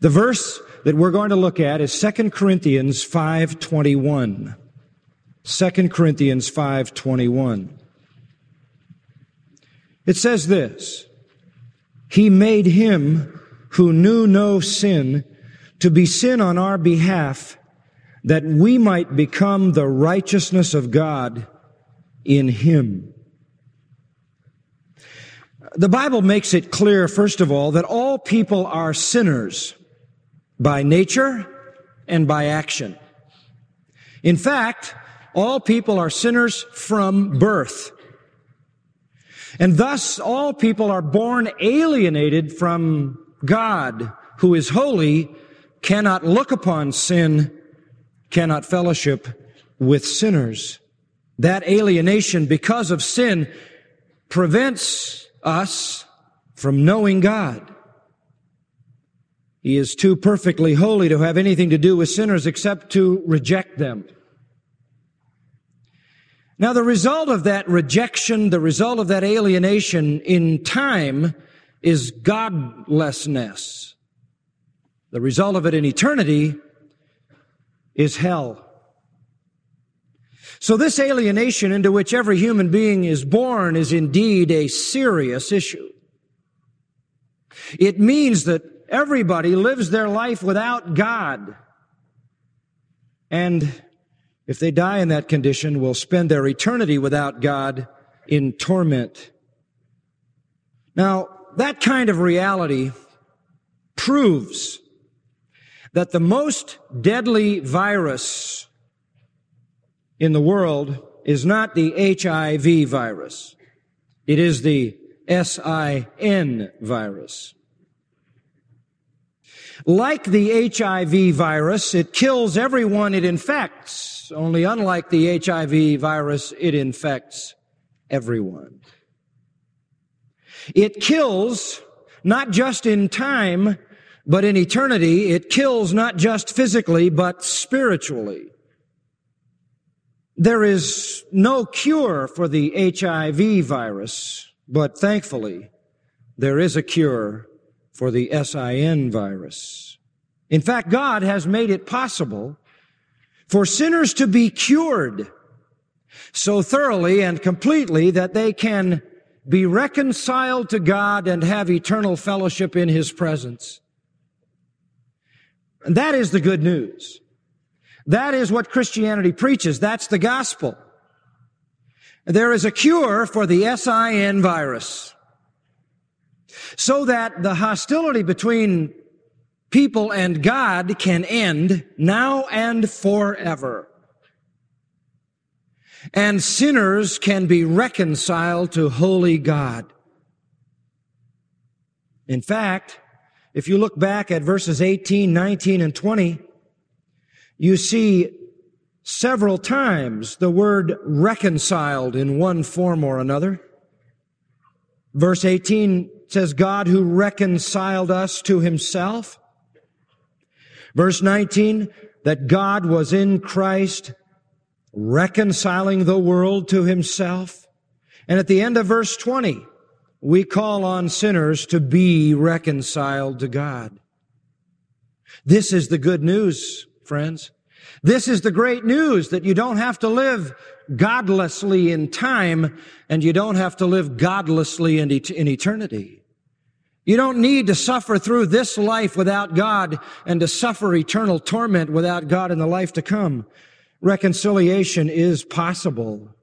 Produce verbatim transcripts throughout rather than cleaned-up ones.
The verse that we're going to look at is Second Corinthians five twenty-one. Second Corinthians five twenty-one. It says this, He made him who knew no sin to be sin on our behalf, that we might become the righteousness of God in him. The Bible makes it clear, first of all, that all people are sinners by nature and by action. In fact, all people are sinners from birth. And thus, all people are born alienated from God, who is holy, cannot look upon sin, cannot fellowship with sinners. That alienation, because of sin, prevents us from knowing God. He is too perfectly holy to have anything to do with sinners except to reject them. Now, the result of that rejection, the result of that alienation in time is godlessness. The result of it in eternity is hell. So this alienation into which every human being is born is indeed a serious issue. It means that everybody lives their life without God. And if they die in that condition, will spend their eternity without God in torment. Now, that kind of reality proves that the most deadly virus in the world is not the H I V virus. It is the S I N virus. Like the H I V virus, it kills everyone it infects. Only unlike the H I V virus, it infects everyone. It kills not just in time, but in eternity. It kills not just physically, but spiritually. There is no cure for the H I V virus, but thankfully, there is a cure for the S I N virus. In fact, God has made it possible for sinners to be cured so thoroughly and completely that they can be reconciled to God and have eternal fellowship in His presence. And that is the good news. That is what Christianity preaches. That's the gospel. There is a cure for the S I N virus, so that the hostility between people and God can end now and forever. And sinners can be reconciled to holy God. In fact, if you look back at verses eighteen, nineteen, and twenty, you see several times the word reconciled in one form or another. Verse eighteen says, God who reconciled us to Himself. Verse nineteen, that God was in Christ reconciling the world to Himself. And at the end of verse twenty, we call on sinners to be reconciled to God. This is the good news, friends. This is the great news, that you don't have to live godlessly in time, and you don't have to live godlessly in, et- in eternity. You don't need to suffer through this life without God and to suffer eternal torment without God in the life to come. Reconciliation is possible.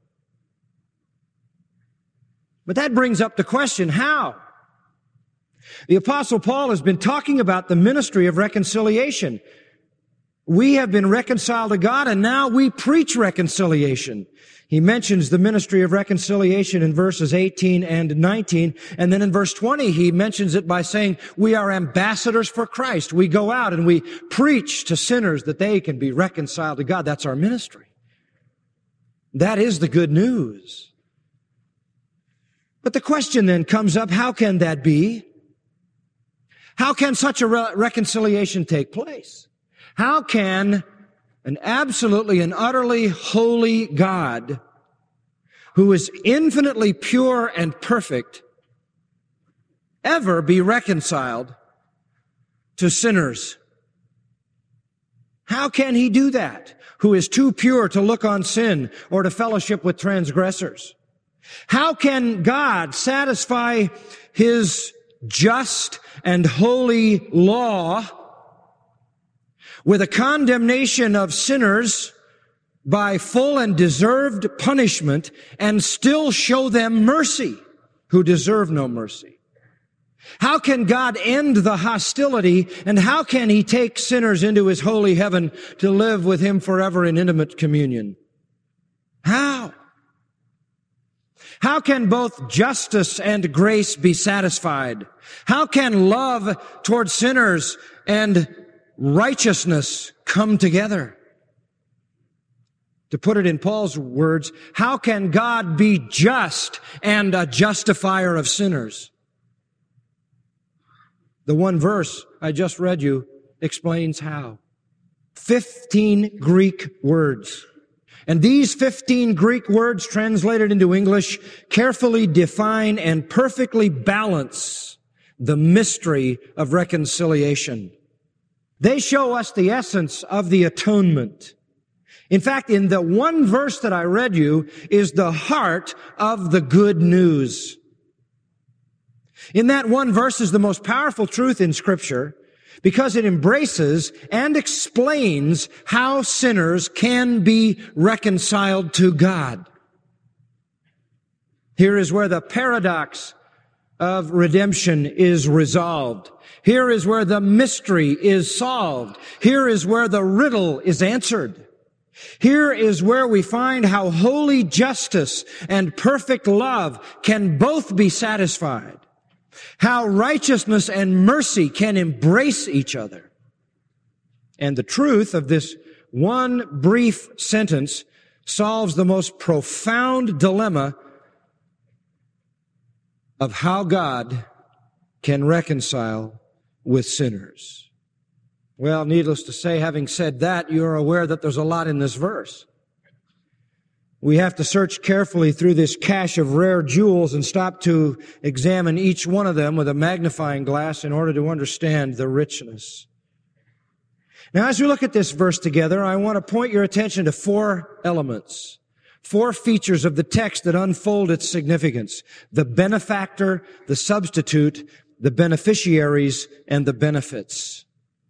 But that brings up the question, how? The Apostle Paul has been talking about the ministry of reconciliation. We have been reconciled to God, and now we preach reconciliation. He mentions the ministry of reconciliation in verses eighteen and nineteen, and then in verse twenty he mentions it by saying, we are ambassadors for Christ. We go out and we preach to sinners that they can be reconciled to God. That's our ministry. That is the good news. But the question then comes up, how can that be? How can such a re- reconciliation take place? How can an absolutely and utterly holy God, who is infinitely pure and perfect, ever be reconciled to sinners? How can he do that, who is too pure to look on sin or to fellowship with transgressors? How can God satisfy his just and holy law with a condemnation of sinners by full and deserved punishment and still show them mercy who deserve no mercy? How can God end the hostility, and how can he take sinners into his holy heaven to live with him forever in intimate communion? How? How can both justice and grace be satisfied? How can love toward sinners and righteousness come together? To put it in Paul's words, how can God be just and a justifier of sinners? The one verse I just read you explains how. Fifteen Greek words. And these fifteen Greek words translated into English carefully define and perfectly balance the mystery of reconciliation. They show us the essence of the atonement. In fact, in the one verse that I read you is the heart of the good news. In that one verse is the most powerful truth in Scripture because it embraces and explains how sinners can be reconciled to God. Here is where the paradox of redemption is resolved. Here is where the mystery is solved. Here is where the riddle is answered. Here is where we find how holy justice and perfect love can both be satisfied. How righteousness and mercy can embrace each other. And the truth of this one brief sentence solves the most profound dilemma of how God can reconcile with sinners. Well, needless to say, having said that, you're aware that there's a lot in this verse. We have to search carefully through this cache of rare jewels and stop to examine each one of them with a magnifying glass in order to understand the richness. Now, as we look at this verse together, I want to point your attention to four elements, four features of the text that unfold its significance: the benefactor, the substitute, the beneficiaries, and the benefits.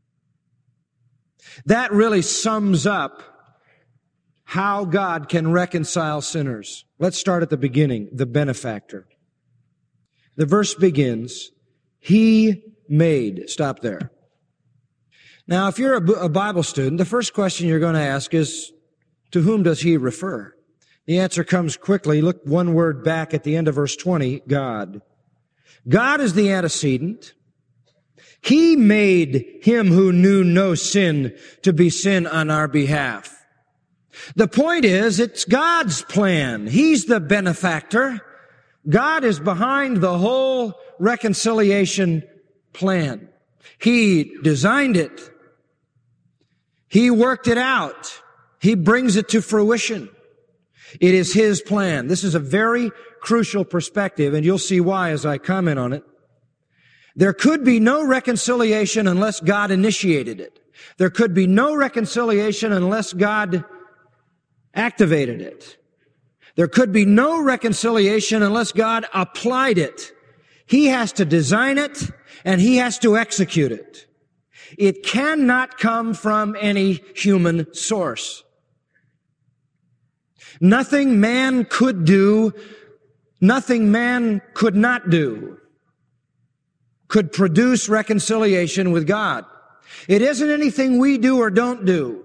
That really sums up how God can reconcile sinners. Let's start at the beginning, the benefactor. The verse begins, He made. Stop there. Now, if you're a Bible student, the first question you're going to ask is, to whom does He refer? The answer comes quickly. Look one word back at the end of verse twenty, God. God is the antecedent. He made Him who knew no sin to be sin on our behalf. The point is, it's God's plan. He's the benefactor. God is behind the whole reconciliation plan. He designed it. He worked it out. He brings it to fruition. It is His plan. This is a very crucial perspective, and you'll see why as I comment on it. There could be no reconciliation unless God initiated it. There could be no reconciliation unless God activated it. There could be no reconciliation unless God applied it. He has to design it, and He has to execute it. It cannot come from any human source. Nothing man could do, nothing man could not do, could produce reconciliation with God. It isn't anything we do or don't do.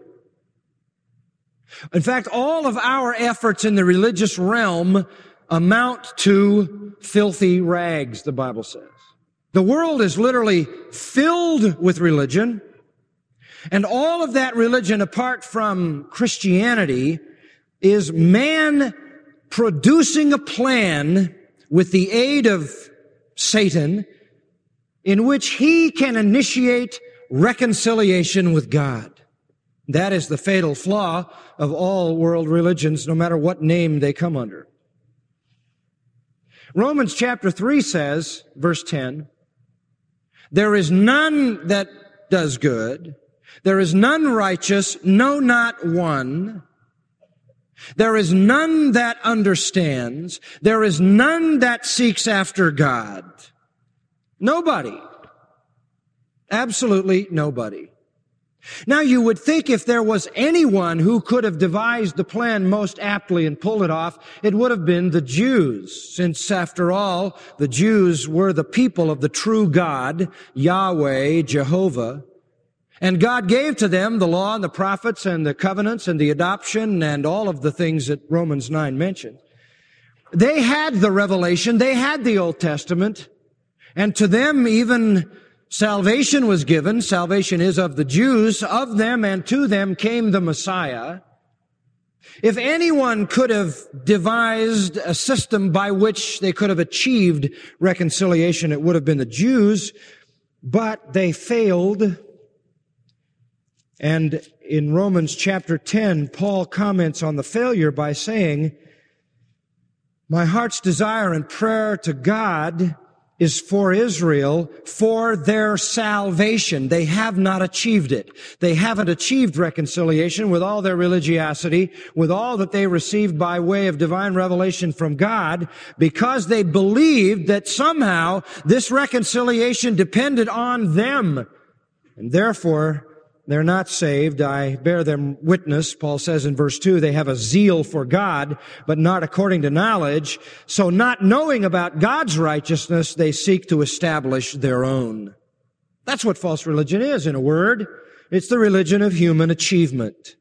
In fact, all of our efforts in the religious realm amount to filthy rags, the Bible says. The world is literally filled with religion, and all of that religion, apart from Christianity, is man producing a plan with the aid of Satan in which he can initiate reconciliation with God. That is the fatal flaw of all world religions, no matter what name they come under. Romans chapter three says, verse ten, there is none that does good. There is none righteous, no, not one. There is none that understands. There is none that seeks after God. Nobody. Absolutely nobody. Now, you would think if there was anyone who could have devised the plan most aptly and pulled it off, it would have been the Jews, since, after all, the Jews were the people of the true God, Yahweh, Jehovah. And God gave to them the law and the prophets and the covenants and the adoption and all of the things that Romans nine mentioned. They had the revelation, they had the Old Testament, and to them even salvation was given. Salvation is of the Jews. Of them and to them came the Messiah. If anyone could have devised a system by which they could have achieved reconciliation, it would have been the Jews, but they failed. And in Romans chapter ten, Paul comments on the failure by saying, "My heart's desire and prayer to God is for Israel, for their salvation." They have not achieved it. They haven't achieved reconciliation with all their religiosity, with all that they received by way of divine revelation from God, because they believed that somehow this reconciliation depended on them. And therefore, they're not saved. I bear them witness. Paul says in verse two, they have a zeal for God, but not according to knowledge. So not knowing about God's righteousness, they seek to establish their own. That's what false religion is, in a word. It's the religion of human achievement.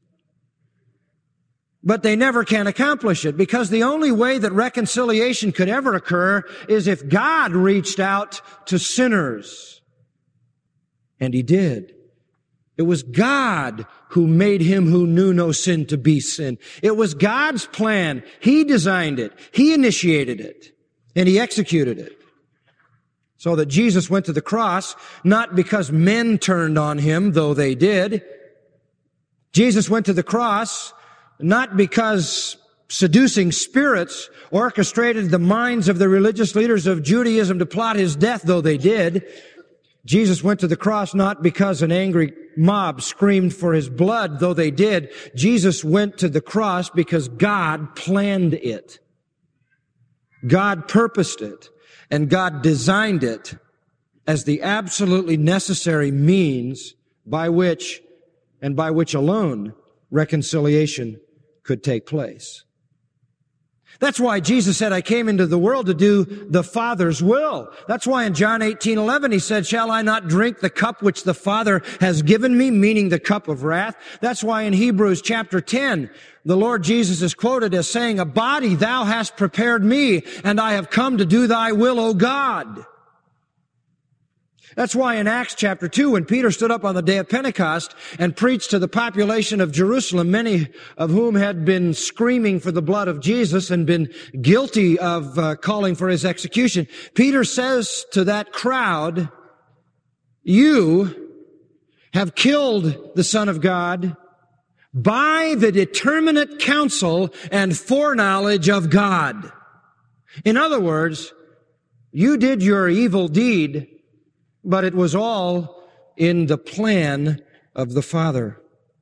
But they never can accomplish it, because the only way that reconciliation could ever occur is if God reached out to sinners. And He did. It was God who made Him who knew no sin to be sin. It was God's plan. He designed it. He initiated it. And He executed it. So that Jesus went to the cross, not because men turned on Him, though they did. Jesus went to the cross, not because seducing spirits orchestrated the minds of the religious leaders of Judaism to plot His death, though they did. Jesus went to the cross not because an angry mob screamed for His blood, though they did. Jesus went to the cross because God planned it. God purposed it, and God designed it as the absolutely necessary means by which, and by which alone, reconciliation could take place. That's why Jesus said, "I came into the world to do the Father's will." That's why in John eighteen eleven He said, "Shall I not drink the cup which the Father has given me?" Meaning the cup of wrath. That's why in Hebrews chapter ten, the Lord Jesus is quoted as saying, "A body thou hast prepared me, and I have come to do thy will, O God." That's why in Acts chapter two, when Peter stood up on the day of Pentecost and preached to the population of Jerusalem, many of whom had been screaming for the blood of Jesus and been guilty of uh, calling for His execution, Peter says to that crowd, "You have killed the Son of God by the determinate counsel and foreknowledge of God." In other words, you did your evil deed, but it was all in the plan of the Father.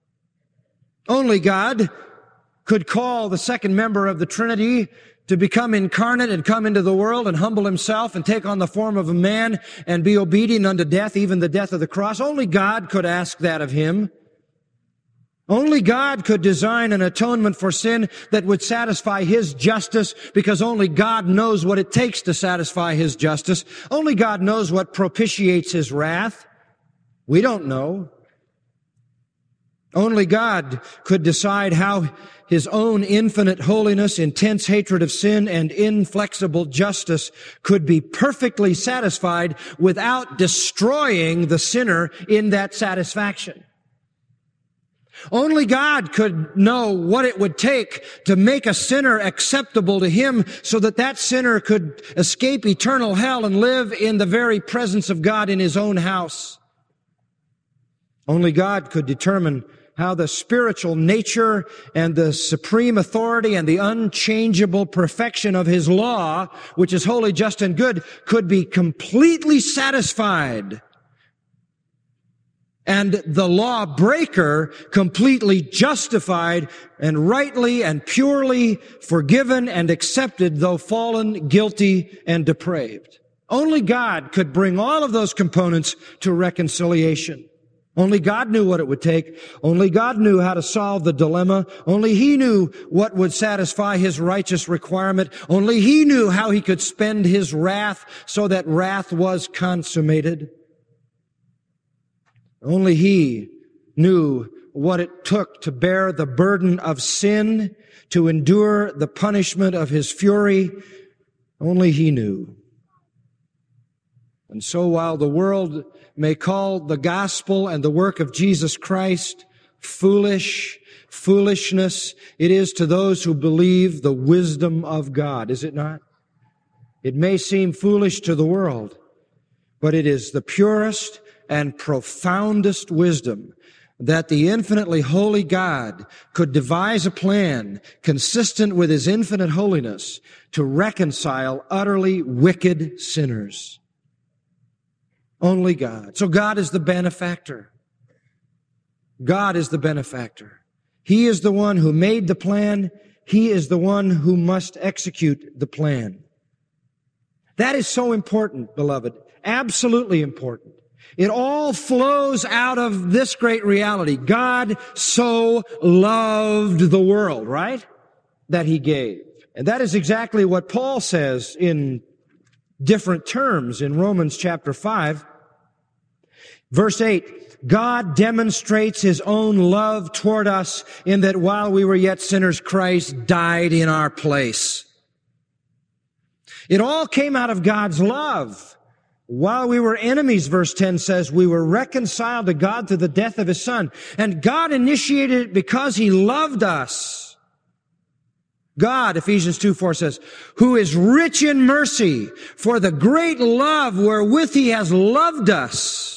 Only God could call the second member of the Trinity to become incarnate and come into the world and humble Himself and take on the form of a man and be obedient unto death, even the death of the cross. Only God could ask that of Him. Only God could design an atonement for sin that would satisfy His justice, because only God knows what it takes to satisfy His justice. Only God knows what propitiates His wrath. We don't know. Only God could decide how His own infinite holiness, intense hatred of sin, and inflexible justice could be perfectly satisfied without destroying the sinner in that satisfaction. Only God could know what it would take to make a sinner acceptable to Him so that that sinner could escape eternal hell and live in the very presence of God in His own house. Only God could determine how the spiritual nature and the supreme authority and the unchangeable perfection of His law, which is holy, just, and good, could be completely satisfied and the lawbreaker completely justified and rightly and purely forgiven and accepted, though fallen, guilty, and depraved. Only God could bring all of those components to reconciliation. Only God knew what it would take. Only God knew how to solve the dilemma. Only He knew what would satisfy His righteous requirement. Only He knew how He could spend His wrath so that wrath was consummated. Only He knew what it took to bear the burden of sin, to endure the punishment of His fury. Only He knew. And so while the world may call the gospel and the work of Jesus Christ foolish, foolishness, it is to those who believe the wisdom of God, is it not? It may seem foolish to the world, but it is the purest and profoundest wisdom that the infinitely holy God could devise a plan consistent with His infinite holiness to reconcile utterly wicked sinners. Only God. So God is the benefactor. God is the benefactor. He is the one who made the plan. He is the one who must execute the plan. That is so important, beloved. Absolutely important. It all flows out of this great reality. God so loved the world, right? That He gave. And that is exactly what Paul says in different terms in Romans chapter five. Verse eight, God demonstrates His own love toward us in that while we were yet sinners, Christ died in our place. It all came out of God's love. While we were enemies, verse ten says, we were reconciled to God through the death of His Son. And God initiated it because He loved us. God, Ephesians two four says, who is rich in mercy for the great love wherewith He has loved us,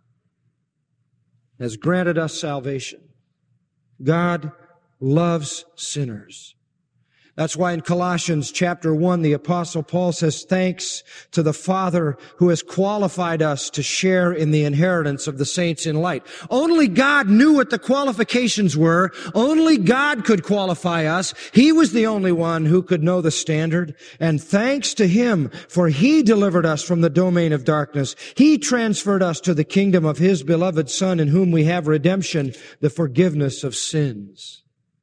has granted us salvation. God loves sinners. That's why in Colossians chapter one, the Apostle Paul says, thanks to the Father who has qualified us to share in the inheritance of the saints in light. Only God knew what the qualifications were. Only God could qualify us. He was the only one who could know the standard. And thanks to Him, for He delivered us from the domain of darkness. He transferred us to the kingdom of His beloved Son, in whom we have redemption, the forgiveness of sins.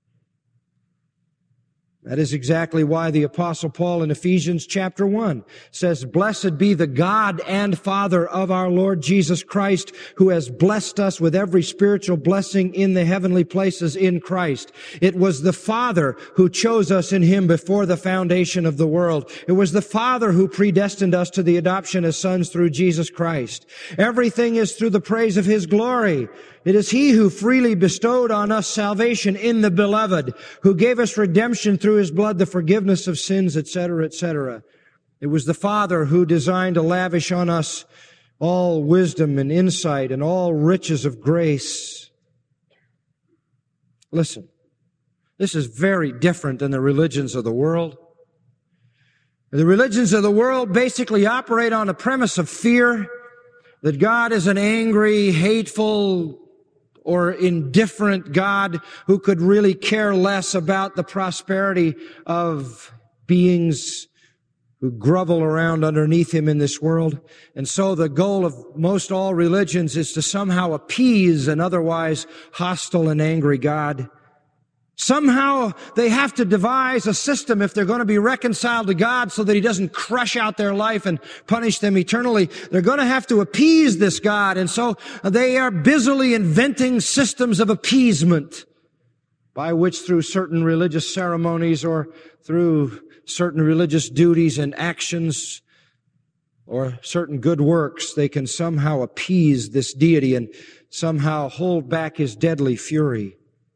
That is exactly why the Apostle Paul in Ephesians chapter one says, blessed be the God and Father of our Lord Jesus Christ, who has blessed us with every spiritual blessing in the heavenly places in Christ. It was the Father who chose us in Him before the foundation of the world. It was the Father who predestined us to the adoption as sons through Jesus Christ. Everything is through the praise of His glory. It is He who freely bestowed on us salvation in the Beloved, who gave us redemption through His blood, the forgiveness of sins, et cetera, et cetera. It was the Father who designed to lavish on us all wisdom and insight and all riches of grace. Listen, this is very different than the religions of the world. The religions of the world basically operate on a premise of fear, that God is an angry, hateful, or indifferent God who could really care less about the prosperity of beings who grovel around underneath Him in this world. And so the goal of most all religions is to somehow appease an otherwise hostile and angry God. Somehow they have to devise a system if they're going to be reconciled to God so that He doesn't crush out their life and punish them eternally. They're going to have to appease this God. And so they are busily inventing systems of appeasement by which through certain religious ceremonies or through certain religious duties and actions or certain good works, they can somehow appease this deity and somehow hold back His deadly fury.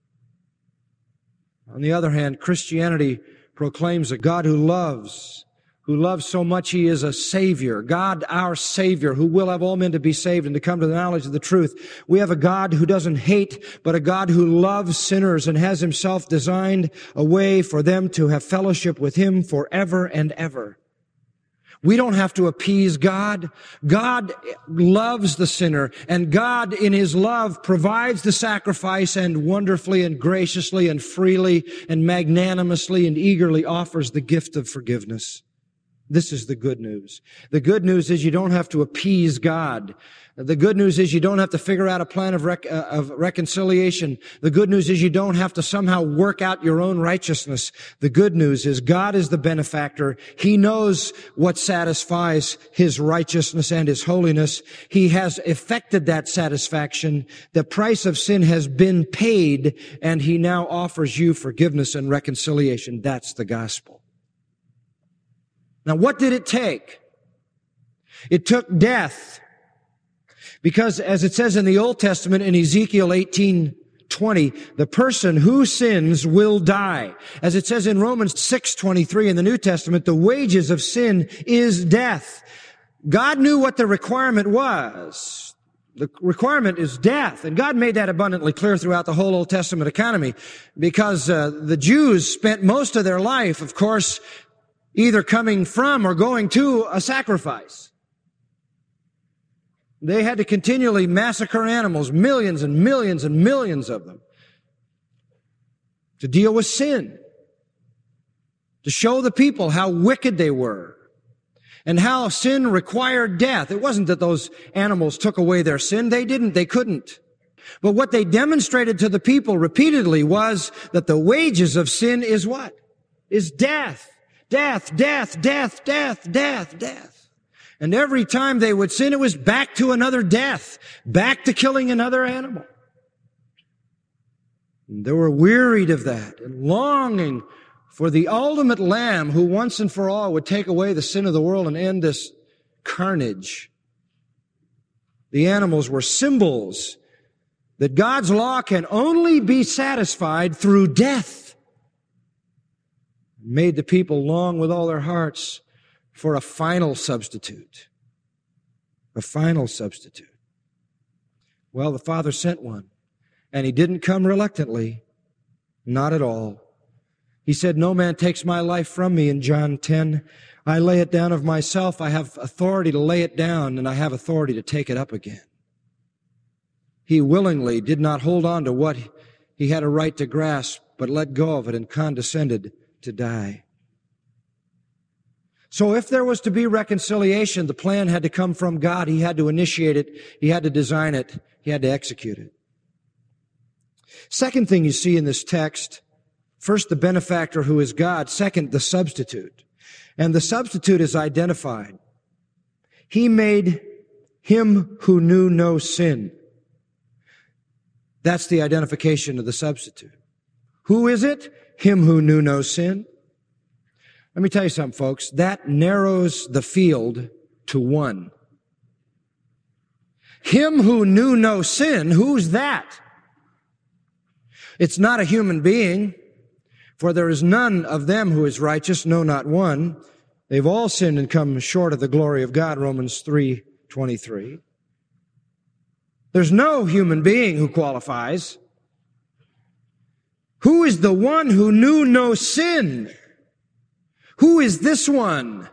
On the other hand, Christianity proclaims a God who loves, who loves so much He is a Savior. God, our Savior, who will have all men to be saved and to come to the knowledge of the truth. We have a God who doesn't hate, but a God who loves sinners and has Himself designed a way for them to have fellowship with Him forever and ever. We don't have to appease God. God loves the sinner, and God in His love provides the sacrifice and wonderfully and graciously and freely and magnanimously and eagerly offers the gift of forgiveness. This is the good news. The good news is you don't have to appease God. The good news is you don't have to figure out a plan of, rec- uh, of reconciliation. The good news is you don't have to somehow work out your own righteousness. The good news is God is the benefactor. He knows what satisfies His righteousness and His holiness. He has effected that satisfaction. The price of sin has been paid, and He now offers you forgiveness and reconciliation. That's the gospel. Now, what did it take? It took death. Because as it says in the Old Testament in Ezekiel eighteen twenty, the person who sins will die. As it says in Romans six twenty-three in the New Testament, the wages of sin is death. God knew what the requirement was. The requirement is death. And God made that abundantly clear throughout the whole Old Testament economy, because uh, the Jews spent most of their life, of course, either coming from or going to a sacrifice. They had to continually massacre animals, millions and millions and millions of them, to deal with sin, to show the people how wicked they were and how sin required death. It wasn't that those animals took away their sin. They didn't. They couldn't. But what they demonstrated to the people repeatedly was that the wages of sin is what? Is death. Death, death, death, death, death, death. And every time they would sin, it was back to another death, back to killing another animal. And they were wearied of that and longing for the ultimate Lamb who once and for all would take away the sin of the world and end this carnage. The animals were symbols that God's law can only be satisfied through death. It made the people long with all their hearts for a final substitute. A final substitute. Well, the Father sent one, and He didn't come reluctantly. Not at all. He said, "No man takes my life from me," in John ten. "I lay it down of myself. I have authority to lay it down, and I have authority to take it up again." He willingly did not hold on to what He had a right to grasp, but let go of it and condescended to die. So if there was to be reconciliation, the plan had to come from God. He had to initiate it. He had to design it. He had to execute it. Second thing you see in this text, first, the benefactor who is God. Second, the substitute. And the substitute is identified. He made Him who knew no sin. That's the identification of the substitute. Who is it? Him who knew no sin. Let me tell you something, folks. That narrows the field to one. Him who knew no sin, who's that? It's not a human being, for there is none of them who is righteous, no, not one. They've all sinned and come short of the glory of God, Romans three twenty-three. There's no human being who qualifies. Who is the one who knew no sin? Who is this one?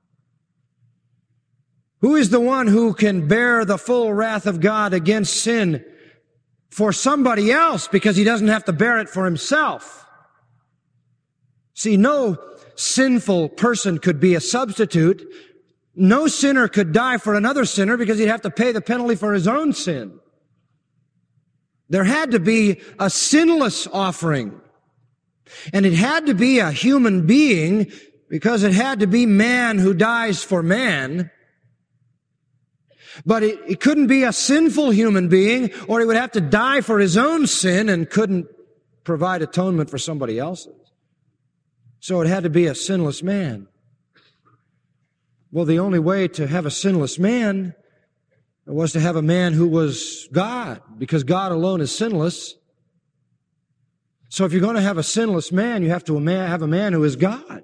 Who is the one who can bear the full wrath of God against sin for somebody else because he doesn't have to bear it for himself? See, no sinful person could be a substitute. No sinner could die for another sinner because he'd have to pay the penalty for his own sin. There had to be a sinless offering. And it had to be a human being because it had to be man who dies for man. But it, it couldn't be a sinful human being, or he would have to die for his own sin and couldn't provide atonement for somebody else's. So it had to be a sinless man. Well, the only way to have a sinless man was to have a man who was God, because God alone is sinless. So if you're going to have a sinless man, you have to have a man who is God.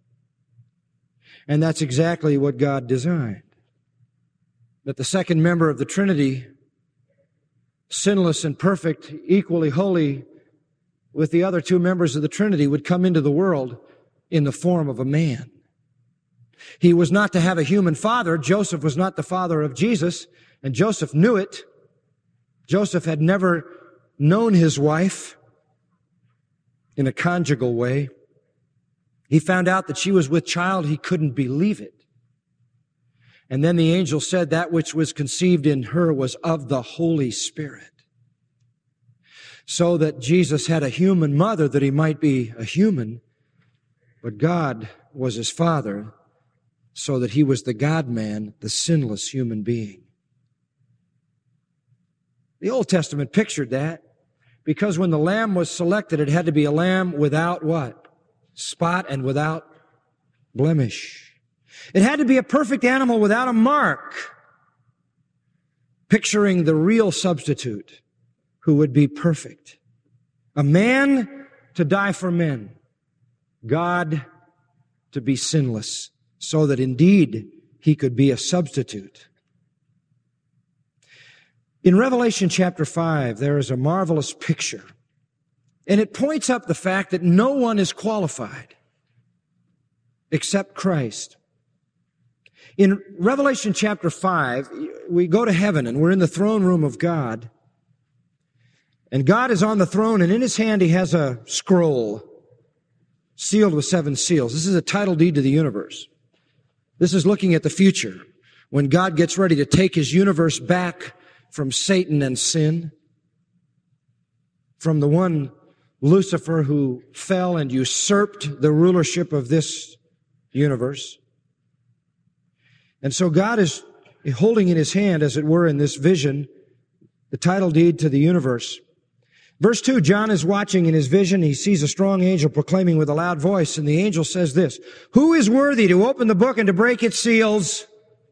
And that's exactly what God designed. That the second member of the Trinity, sinless and perfect, equally holy with the other two members of the Trinity, would come into the world in the form of a man. He was not to have a human father. Joseph was not the father of Jesus, and Joseph knew it. Joseph had never known his wife in a conjugal way. He found out that she was with child. He couldn't believe it. And then the angel said that which was conceived in her was of the Holy Spirit. So that Jesus had a human mother that he might be a human, but God was his father, so that he was the God-man, the sinless human being. The Old Testament pictured that, because when the lamb was selected, it had to be a lamb without what? Spot and without blemish. It had to be a perfect animal without a mark, picturing the real substitute who would be perfect. A man to die for men, God to be sinless, so that indeed he could be a substitute. In Revelation chapter five, there is a marvelous picture, and it points up the fact that no one is qualified except Christ. In Revelation chapter five, we go to heaven and we're in the throne room of God, and God is on the throne, and in his hand he has a scroll sealed with seven seals. This is a title deed to the universe. This is looking at the future, when God gets ready to take his universe back from Satan and sin, from the one Lucifer who fell and usurped the rulership of this universe. And so God is holding in his hand, as it were, in this vision, the title deed to the universe. Verse two, John is watching in his vision. He sees a strong angel proclaiming with a loud voice, and the angel says this, "Who is worthy to open the book and to break its seals?"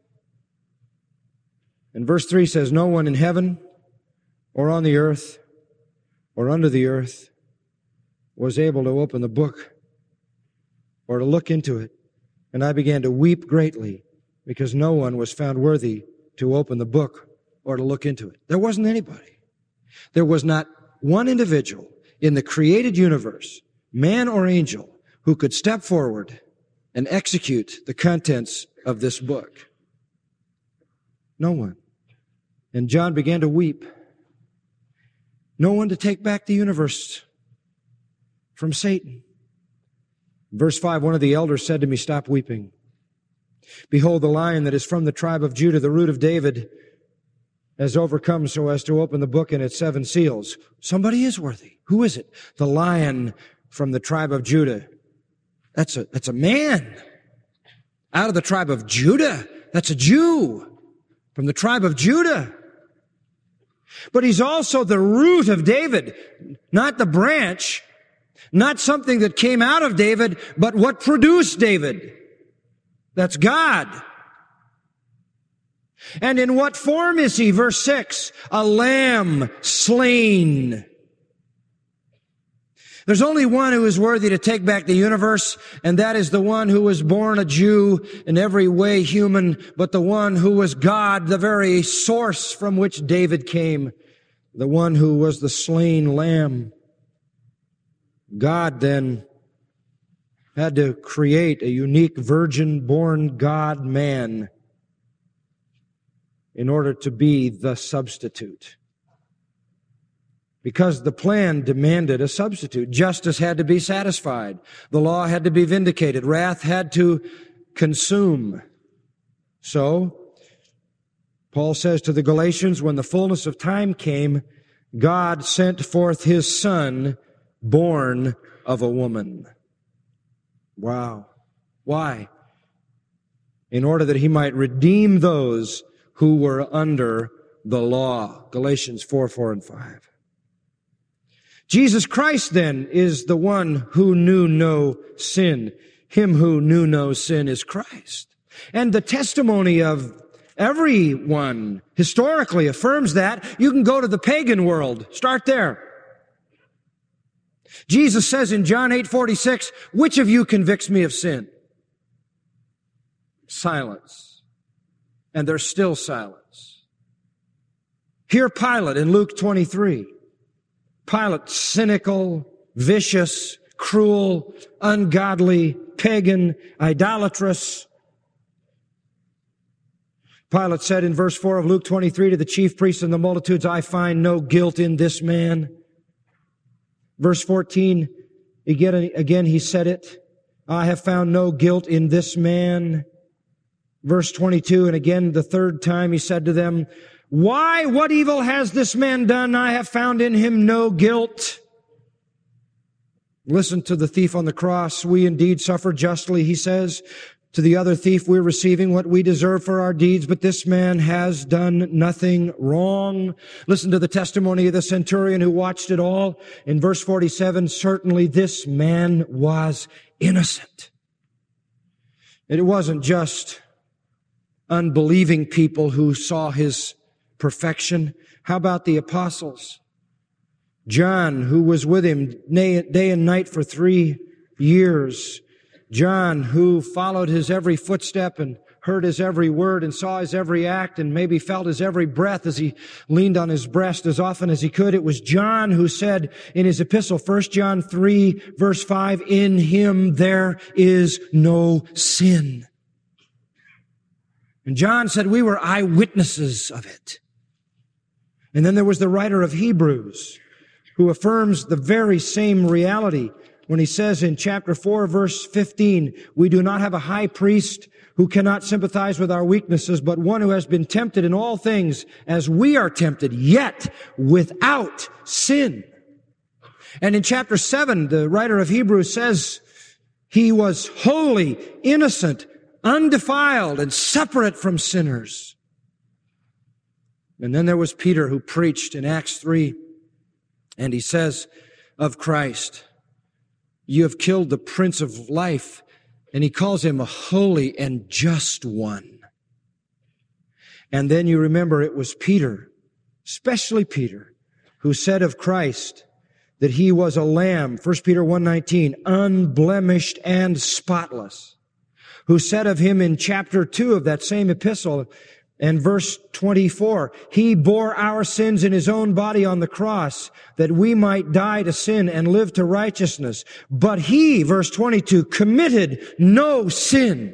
And verse three says, "No one in heaven or on the earth or under the earth was able to open the book or to look into it. And I began to weep greatly because no one was found worthy to open the book or to look into it." There wasn't anybody. There was not one individual in the created universe, man or angel, who could step forward and execute the contents of this book. No one. And John began to weep. No one to take back the universe from Satan. Verse five, one of the elders said to me, "Stop weeping. Behold, the Lion that is from the tribe of Judah, the root of David, has overcome so as to open the book and its seven seals." Somebody is worthy. Who is it? The Lion from the tribe of Judah. That's a, that's a man. Out of the tribe of Judah. That's a Jew. From the tribe of Judah. But he's also the root of David, not the branch, not something that came out of David, but what produced David. That's God. And in what form is he? Verse six, a lamb slain. There's only one who is worthy to take back the universe, and that is the one who was born a Jew, in every way human, but the one who was God, the very source from which David came, the one who was the slain lamb. God then had to create a unique virgin-born God-man in order to be the substitute. Because the plan demanded a substitute. Justice had to be satisfied. The law had to be vindicated. Wrath had to consume. So, Paul says to the Galatians, when the fullness of time came, God sent forth his Son, born of a woman. Wow. Why? In order that he might redeem those who were under the law. Galatians four, four, and five. Jesus Christ, then, is the one who knew no sin. Him who knew no sin is Christ. And the testimony of everyone historically affirms that. You can go to the pagan world. Start there. Jesus says in John eight forty-six, "Which of you convicts me of sin?" Silence. And there's still silence. Hear Pilate in Luke twenty-three. Pilate, cynical, vicious, cruel, ungodly, pagan, idolatrous, Pilate said in verse four of Luke twenty-three to the chief priests and the multitudes, I find no guilt in this man. Verse fourteen, again, again he said it, I have found no guilt in this man. Verse twenty-two, and again the third time he said to them, why, what evil has this man done? I have found in him no guilt. Listen to the thief on the cross. We indeed suffer justly, he says. To the other thief, we're receiving what we deserve for our deeds, but this man has done nothing wrong. Listen to the testimony of the centurion who watched it all. In verse forty-seven, certainly this man was innocent. It wasn't just unbelieving people who saw his perfection. How about the apostles? John, who was with him day and night for three years. John, who followed his every footstep and heard his every word and saw his every act and maybe felt his every breath as he leaned on his breast as often as he could. It was John who said in his epistle, First John three, verse five, in him there is no sin. And John said we were eyewitnesses of it. And then there was the writer of Hebrews who affirms the very same reality when he says in chapter four, verse fifteen, we do not have a high priest who cannot sympathize with our weaknesses, but one who has been tempted in all things as we are tempted, yet without sin. And in chapter seven, the writer of Hebrews says he was holy, innocent, undefiled, and separate from sinners. And then there was Peter who preached in Acts three, and he says of Christ, you have killed the Prince of Life, and he calls him a holy and just one. And then you remember it was Peter, especially Peter, who said of Christ that he was a lamb, First Peter one nineteen, unblemished and spotless, who said of him in chapter two of that same epistle, and verse twenty-four, he bore our sins in his own body on the cross that we might die to sin and live to righteousness. But he, verse twenty-two, committed no sin.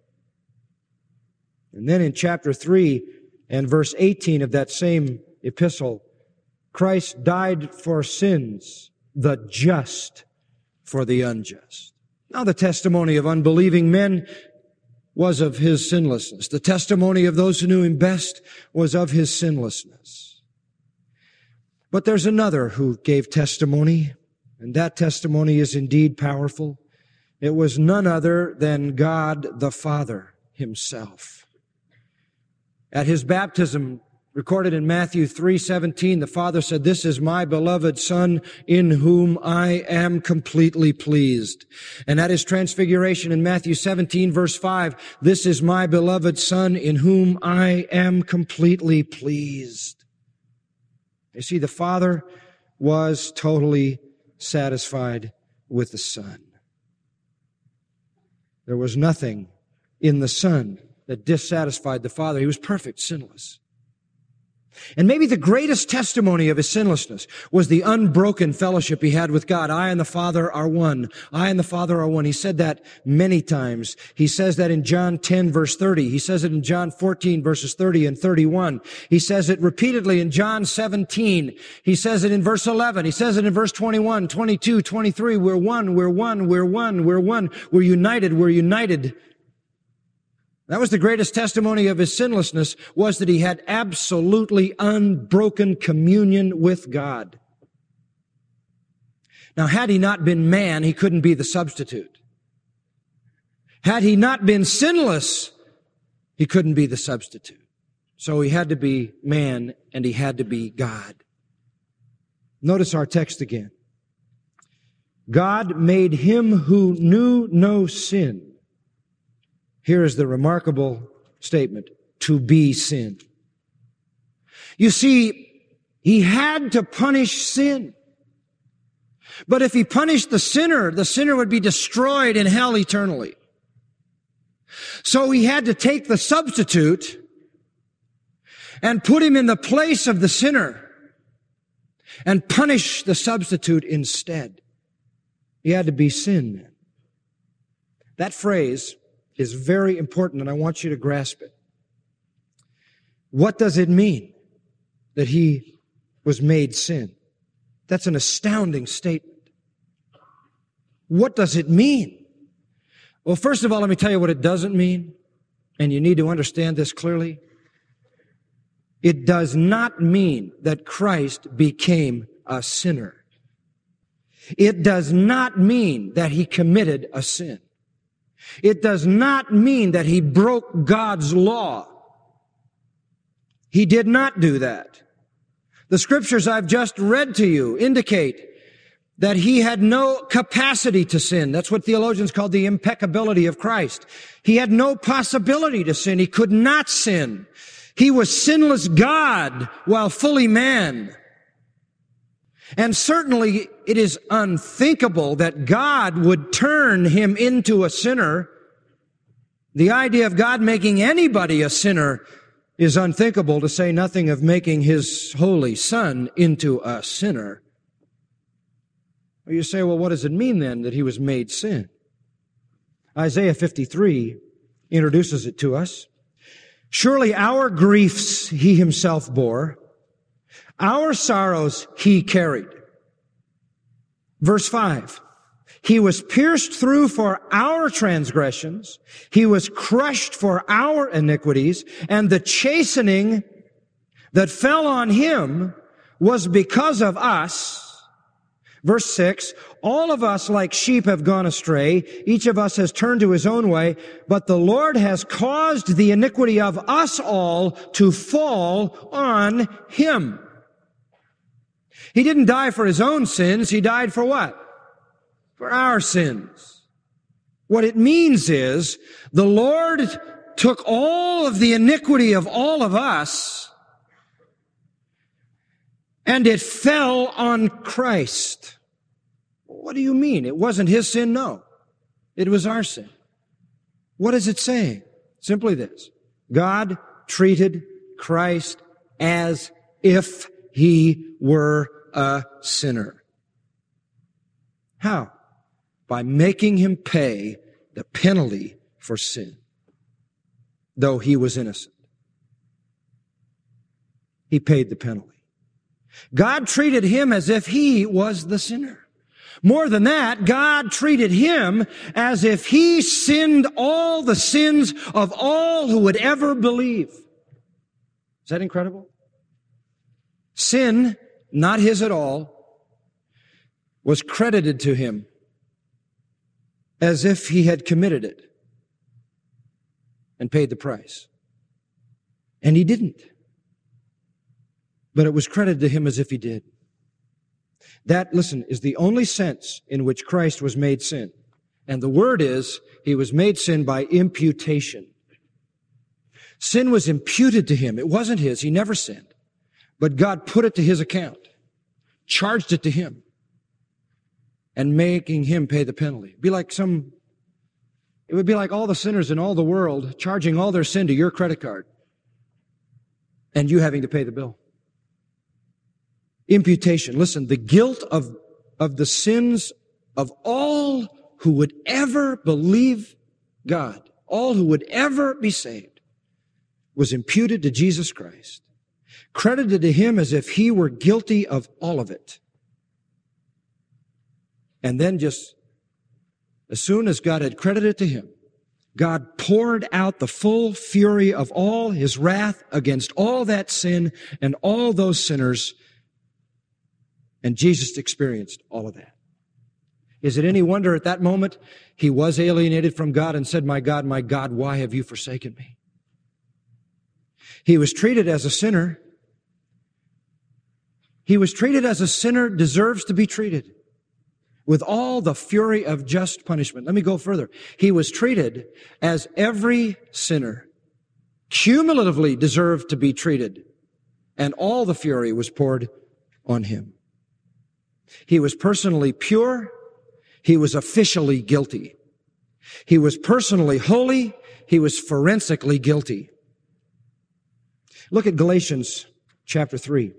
And then in chapter three and verse eighteen of that same epistle, Christ died for sins, the just for the unjust. Now the testimony of unbelieving men was of his sinlessness. The testimony of those who knew him best was of his sinlessness. But there's another who gave testimony, and that testimony is indeed powerful. It was none other than God the Father himself. At his baptism, recorded in Matthew three seventeen, the Father said, this is my beloved Son in whom I am completely pleased. And at his transfiguration in Matthew seventeen verse five, this is my beloved Son in whom I am completely pleased. You see, the Father was totally satisfied with the Son. There was nothing in the Son that dissatisfied the Father. He was perfect, sinless. And maybe the greatest testimony of his sinlessness was the unbroken fellowship he had with God. I and the Father are one. I and the Father are one. He said that many times. He says that in John ten verse thirty. He says it in John fourteen verses thirty and thirty-one. He says it repeatedly in John seventeen. He says it in verse eleven. He says it in verse twenty-one, twenty-two, twenty-three. We're one, we're one, we're one, we're one. We're united, we're united. That was the greatest testimony of his sinlessness, was that he had absolutely unbroken communion with God. Now, had he not been man, he couldn't be the substitute. Had he not been sinless, he couldn't be the substitute. So he had to be man and he had to be God. Notice our text again. God made him who knew no sin. Here is the remarkable statement, to be sin. You see, he had to punish sin. But if he punished the sinner, the sinner would be destroyed in hell eternally. So he had to take the substitute and put him in the place of the sinner and punish the substitute instead. He had to be sin. That phrase is very important, and I want you to grasp it. What does it mean that he was made sin? That's an astounding statement. What does it mean? Well, first of all, let me tell you what it doesn't mean, and you need to understand this clearly. It does not mean that Christ became a sinner. It does not mean that he committed a sin. It does not mean that he broke God's law. He did not do that. The scriptures I've just read to you indicate that he had no capacity to sin. That's what theologians call the impeccability of Christ. He had no possibility to sin. He could not sin. He was sinless God while fully man. And certainly it is unthinkable that God would turn him into a sinner. The idea of God making anybody a sinner is unthinkable, to say nothing of making his holy Son into a sinner. Well, you say, well, what does it mean then that he was made sin? Isaiah fifty-three introduces it to us. Surely our griefs he himself bore, our sorrows he carried. Verse five, he was pierced through for our transgressions, he was crushed for our iniquities, and the chastening that fell on him was because of us. Verse six, all of us like sheep have gone astray. Each of us has turned to his own way, but the Lord has caused the iniquity of us all to fall on him. He didn't die for his own sins. He died for what? For our sins. What it means is the Lord took all of the iniquity of all of us and it fell on Christ. What do you mean? It wasn't his sin? No. It was our sin. What is it saying? Simply this. God treated Christ as if he were a sinner. How? By making him pay the penalty for sin, though he was innocent. He paid the penalty. God treated him as if he was the sinner. More than that, God treated him as if he sinned all the sins of all who would ever believe. Is that incredible? Sin, not his at all, was credited to him as if he had committed it and paid the price. And he didn't. But it was credited to him as if he did. That, listen, is the only sense in which Christ was made sin. And the word is, he was made sin by imputation. Sin was imputed to him. It wasn't his. He never sinned. But God put it to his account, charged it to him, and making him pay the penalty. It'd be like some, it would be like all the sinners in all the world charging all their sin to your credit card and you having to pay the bill. Imputation. Listen, the guilt of, of the sins of all who would ever believe God, all who would ever be saved, was imputed to Jesus Christ, credited to him as if he were guilty of all of it. And then just as soon as God had credited it to him, God poured out the full fury of all his wrath against all that sin and all those sinners. And Jesus experienced all of that. Is it any wonder at that moment he was alienated from God and said, "My God, my God, why have you forsaken me?" He was treated as a sinner. He was treated as a sinner deserves to be treated, with all the fury of just punishment. Let me go further. He was treated as every sinner cumulatively deserved to be treated, and all the fury was poured on him. He was personally pure. He was officially guilty. He was personally holy. He was forensically guilty. Look at Galatians chapter three.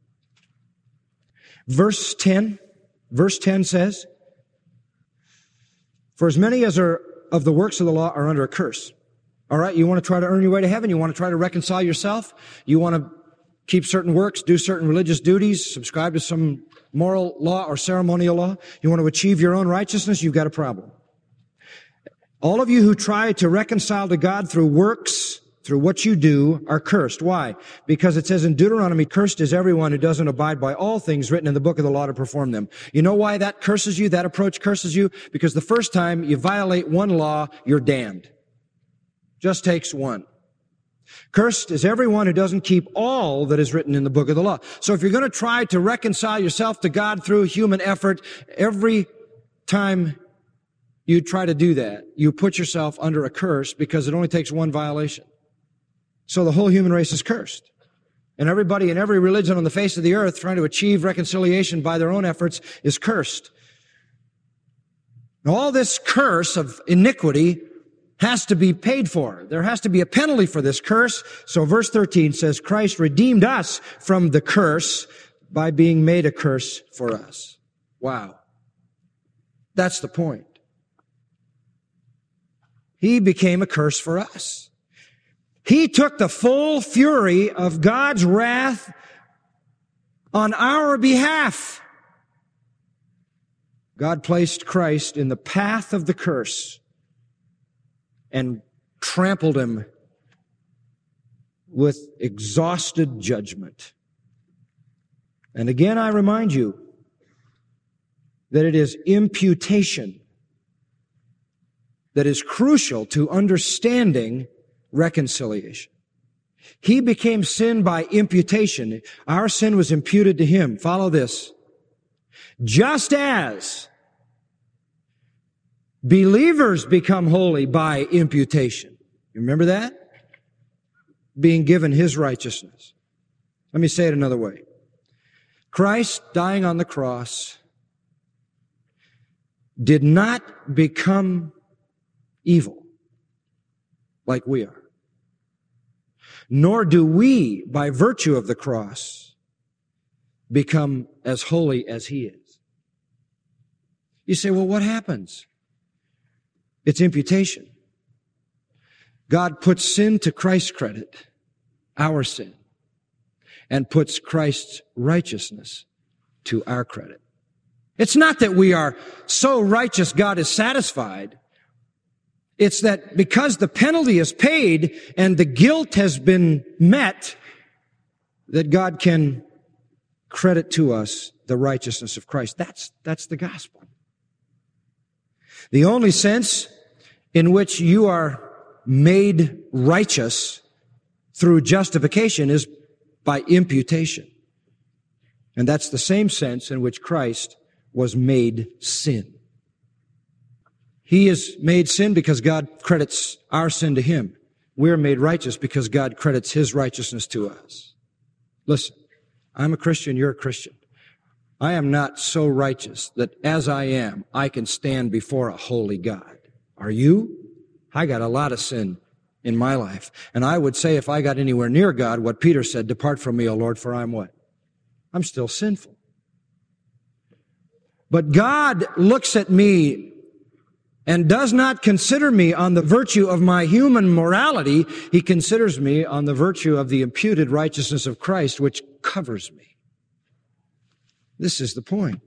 Verse ten. Verse ten says, "For as many as are of the works of the law are under a curse. All right, you want to try to earn your way to heaven? You want to try to reconcile yourself? You want to keep certain works, do certain religious duties, subscribe to some moral law or ceremonial law? You want to achieve your own righteousness? You've got a problem. All of you who try to reconcile to God through works, through what you do, are cursed. Why? Because it says in Deuteronomy, cursed is everyone who doesn't abide by all things written in the book of the law to perform them. You know why that curses you? That approach curses you? Because the first time you violate one law, you're damned. Just takes one. Cursed is everyone who doesn't keep all that is written in the book of the law. So if you're going to try to reconcile yourself to God through human effort, every time you try to do that, you put yourself under a curse because it only takes one violation. So the whole human race is cursed. And everybody in every religion on the face of the earth trying to achieve reconciliation by their own efforts is cursed. Now, all this curse of iniquity has to be paid for. There has to be a penalty for this curse. So verse thirteen says, Christ redeemed us from the curse by being made a curse for us. Wow. That's the point. He became a curse for us. He took the full fury of God's wrath on our behalf. God placed Christ in the path of the curse and trampled him with exhausted judgment. And again, I remind you that it is imputation that is crucial to understanding reconciliation. He became sin by imputation. Our sin was imputed to him. Follow this. Just as believers become holy by imputation. You remember that? Being given his righteousness. Let me say it another way. Christ dying on the cross did not become evil like we are. Nor do we, by virtue of the cross, become as holy as he is. You say, well, what happens? It's imputation. God puts sin to Christ's credit, our sin, and puts Christ's righteousness to our credit. It's not that we are so righteous God is satisfied. It's that because the penalty is paid and the guilt has been met, that God can credit to us the righteousness of Christ. That's, that's the gospel. The only sense in which you are made righteous through justification is by imputation. And that's the same sense in which Christ was made sin. He is made sin because God credits our sin to him. We're made righteous because God credits his righteousness to us. Listen, I'm a Christian, you're a Christian. I am not so righteous that as I am, I can stand before a holy God. Are you? I got a lot of sin in my life. And I would say if I got anywhere near God, what Peter said, depart from me, O Lord, for I'm what? I'm still sinful. But God looks at me and does not consider me on the virtue of my human morality. He considers me on the virtue of the imputed righteousness of Christ, which covers me. This is the point.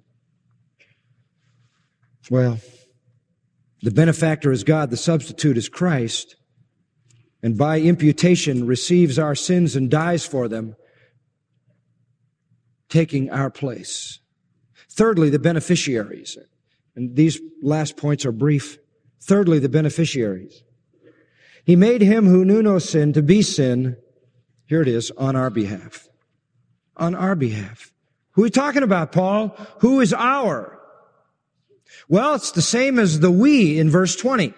Well, the benefactor is God, the substitute is Christ, and by imputation receives our sins and dies for them, taking our place. Thirdly, the beneficiaries. And these last points are brief. Thirdly, the beneficiaries. He made him who knew no sin to be sin, here it is, on our behalf. On our behalf. Who are we talking about, Paul? Who is our? Well, it's the same as the we in verse twenty.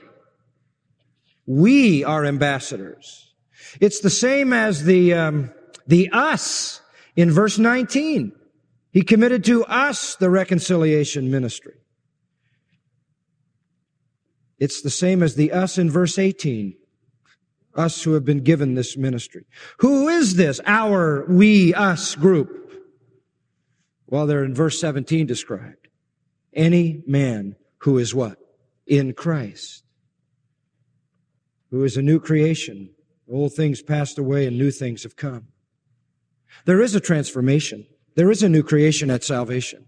We are ambassadors. It's the same as the, um, the us in verse nineteen. He committed to us the reconciliation ministry. It's the same as the us in verse eighteen. Us who have been given this ministry. Who is this, our, we, us group? Well, they're in verse seventeen described. Any man who is what? In Christ. who is a new creation. Old things passed away and new things have come. There is a transformation. There is a new creation at salvation.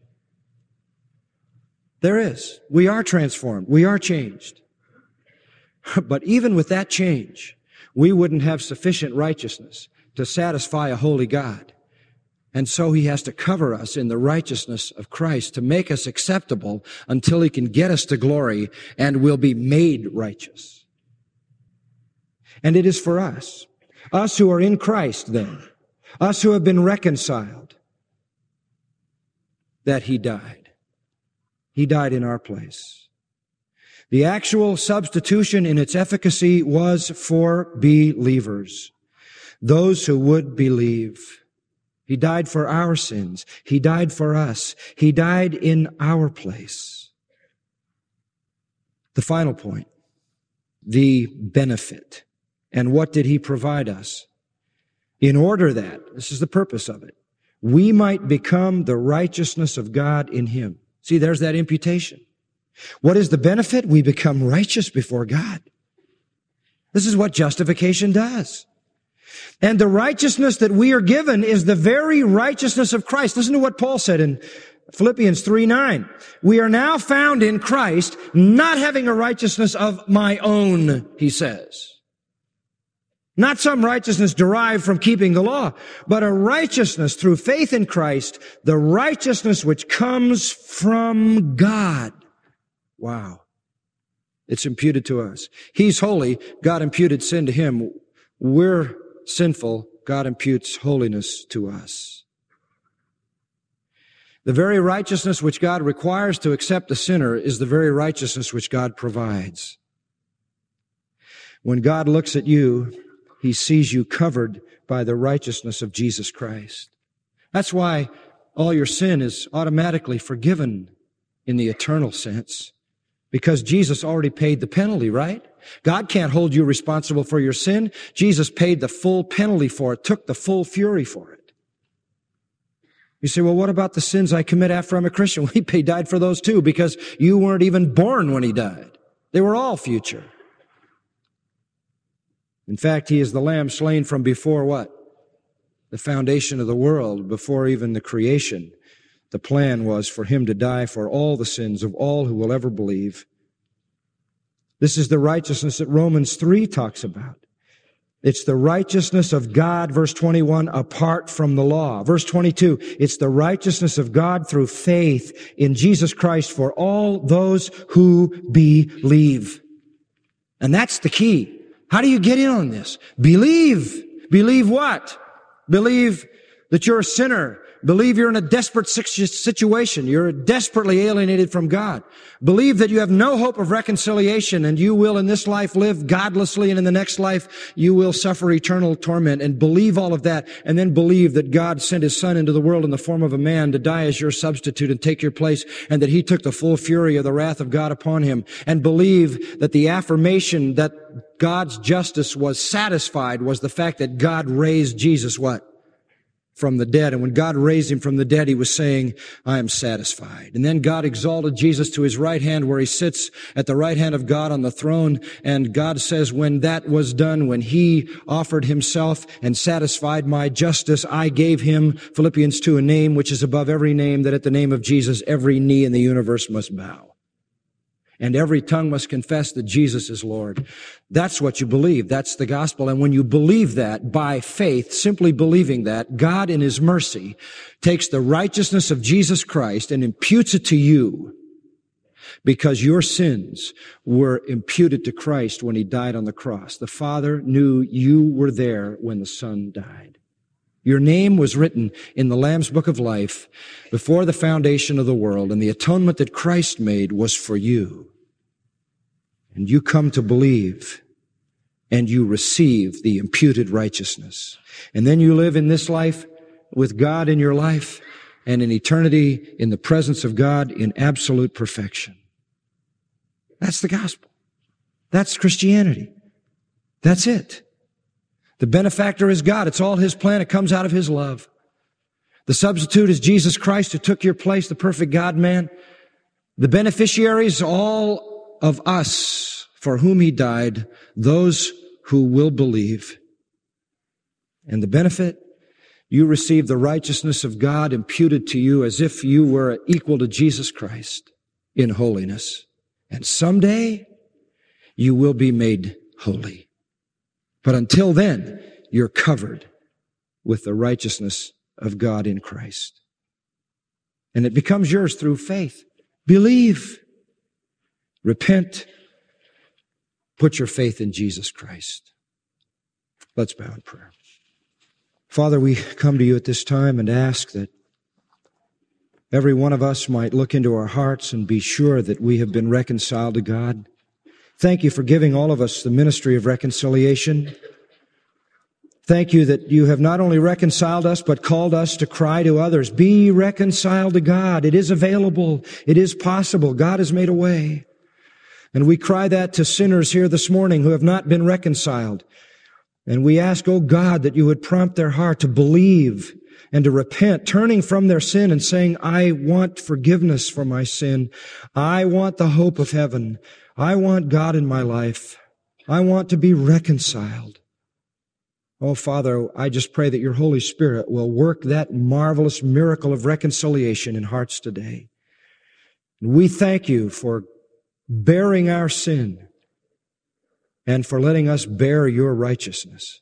There is. We are transformed. We are changed. But even with that change, we wouldn't have sufficient righteousness to satisfy a holy God. And so He has to cover us in the righteousness of Christ to make us acceptable until He can get us to glory and we'll be made righteous. And it is for us, us who are in Christ then, us who have been reconciled, that He died. He died in our place. The actual substitution in its efficacy was for believers, those who would believe. He died for our sins. He died for us. He died in our place. The final point, the benefit. And what did He provide us? In order that, this is the purpose of it, we might become the righteousness of God in Him. See, there's that imputation. What is the benefit? We become righteous before God. This is what justification does. And the righteousness that we are given is the very righteousness of Christ. Listen to what Paul said in Philippians three nine. We are now found in Christ, not having a righteousness of my own, he says. Not some righteousness derived from keeping the law, but a righteousness through faith in Christ, the righteousness which comes from God. Wow. It's imputed to us. He's holy. God imputed sin to Him. We're sinful. God imputes holiness to us. The very righteousness which God requires to accept a sinner is the very righteousness which God provides. When God looks at you, He sees you covered by the righteousness of Jesus Christ. That's why all your sin is automatically forgiven in the eternal sense, because Jesus already paid the penalty, right? God can't hold you responsible for your sin. Jesus paid the full penalty for it, took the full fury for it. You say, well, what about the sins I commit after I'm a Christian? Well, He died for those too, because you weren't even born when He died. They were all future. In fact, He is the Lamb slain from before what? The foundation of the world, before even the creation. The plan was for Him to die for all the sins of all who will ever believe. This is the righteousness that Romans three talks about. It's the righteousness of God, verse twenty-one, apart from the law. Verse twenty-two, it's the righteousness of God through faith in Jesus Christ for all those who believe. And that's the key. How do you get in on this? Believe. Believe what? Believe that you're a sinner. Believe you're in a desperate situation. You're desperately alienated from God. Believe that you have no hope of reconciliation and you will in this life live godlessly and in the next life you will suffer eternal torment. And believe all of that. And then believe that God sent His Son into the world in the form of a man to die as your substitute and take your place, and that He took the full fury of the wrath of God upon Him. And believe that the affirmation that God's justice was satisfied was the fact that God raised Jesus what? From the dead. And when God raised Him from the dead, He was saying, I am satisfied. And then God exalted Jesus to His right hand, where He sits at the right hand of God on the throne. And God says, when that was done, when He offered Himself and satisfied my justice, I gave Him, Philippians two, a name which is above every name, that at the name of Jesus every knee in the universe must bow. And every tongue must confess that Jesus is Lord. That's what you believe. That's the gospel. And when you believe that by faith, simply believing that, God in His mercy takes the righteousness of Jesus Christ and imputes it to you, because your sins were imputed to Christ when He died on the cross. The Father knew you were there when the Son died. Your name was written in the Lamb's Book of Life before the foundation of the world, and the atonement that Christ made was for you. And you come to believe, and you receive the imputed righteousness. And then you live in this life with God in your life, and in eternity in the presence of God in absolute perfection. That's the gospel. That's Christianity. That's it. The benefactor is God. It's all His plan. It comes out of His love. The substitute is Jesus Christ, who took your place, the perfect God-man. The beneficiaries, all of us for whom He died, those who will believe. And the benefit, you receive the righteousness of God imputed to you as if you were equal to Jesus Christ in holiness. And someday, you will be made holy. But until then, you're covered with the righteousness of God in Christ. And it becomes yours through faith. Believe. Repent. Put your faith in Jesus Christ. Let's bow in prayer. Father, we come to you at this time and ask that every one of us might look into our hearts and be sure that we have been reconciled to God. Thank you for giving all of us the ministry of reconciliation. Thank you that you have not only reconciled us, but called us to cry to others, be reconciled to God. It is available. It is possible. God has made a way. And we cry that to sinners here this morning who have not been reconciled. And we ask, oh God, that you would prompt their heart to believe and to repent, turning from their sin and saying, I want forgiveness for my sin. I want the hope of heaven. I want God in my life. I want to be reconciled. Oh, Father, I just pray that your Holy Spirit will work that marvelous miracle of reconciliation in hearts today. And we thank you for bearing our sin and for letting us bear your righteousness.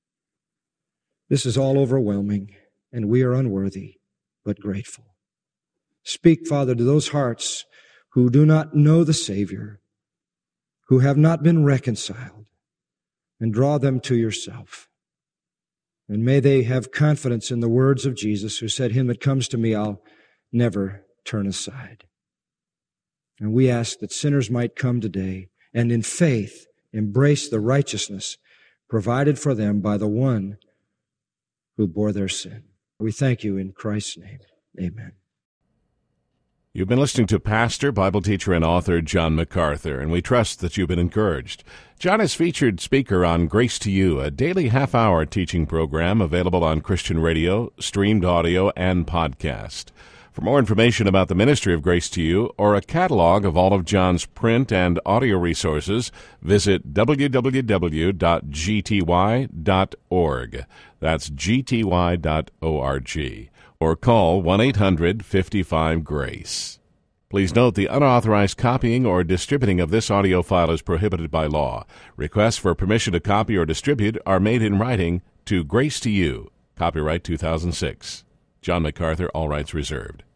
This is all overwhelming, and we are unworthy, but grateful. Speak, Father, to those hearts who do not know the Savior, who have not been reconciled, and draw them to yourself. And may they have confidence in the words of Jesus, who said, him that comes to me, I'll never turn aside. And we ask that sinners might come today and in faith embrace the righteousness provided for them by the one who bore their sin. We thank you in Christ's name. Amen. You've been listening to pastor, Bible teacher, and author John MacArthur, and we trust that you've been encouraged. John is featured speaker on Grace to You, a daily half-hour teaching program available on Christian radio, streamed audio, and podcast. For more information about the ministry of Grace to You or a catalog of all of John's print and audio resources, visit w w w dot g t y dot org. That's g t y dot org. Or call one eight hundred fifty-five GRACE. Please note the unauthorized copying or distributing of this audio file is prohibited by law. Requests for permission to copy or distribute are made in writing to Grace to You. Copyright two thousand six. John MacArthur, all rights reserved.